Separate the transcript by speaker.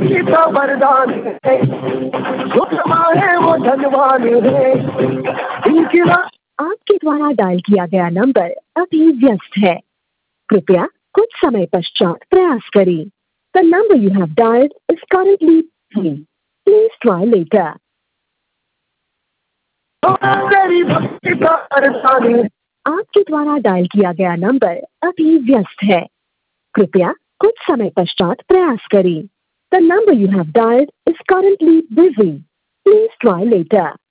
Speaker 1: का वरदान है, जो समाए वो धनवान है। इनकी आपके द्वारा डायल किया गया नंबर अभी व्यस्त है, कृपया कुछ समय पश्चात प्रयास करें। The number you have dialled is currently busy, please try later. आपके द्वारा डायल किया गया नंबर अभी व्यस्त है, कृपया कुछ समय पश्चात प्रयास करें। The number you have dialled is currently busy, please try letter.